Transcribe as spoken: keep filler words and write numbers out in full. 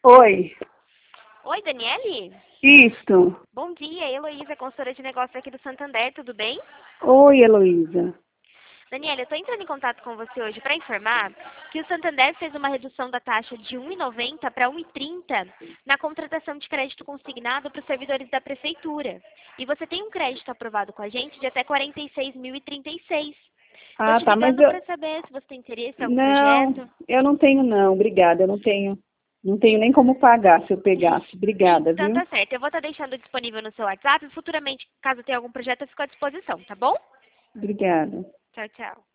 Oi, Oi, Daniele? isto. Bom dia, Heloísa, consultora de negócios aqui do Santander, tudo bem? Oi, Heloísa. Daniele, eu estou entrando em contato com você hoje para informar que o Santander fez uma redução da taxa de um real e noventa centavos para um real e trinta centavos na contratação de crédito consignado para os servidores da Prefeitura. E você tem um crédito aprovado com a gente de até quarenta e seis mil e trinta e seis. Estou Ah, te tá, mas ligando eu... para saber se você tem interesse em algum Não, projeto. eu não tenho não, obrigada. Eu não tenho, não tenho nem como pagar se eu pegasse. Obrigada, Então viu? tá certo, eu vou estar deixando disponível no seu WhatsApp e futuramente, caso tenha algum projeto, eu fico à disposição, tá bom? Obrigada. Tchau, tchau.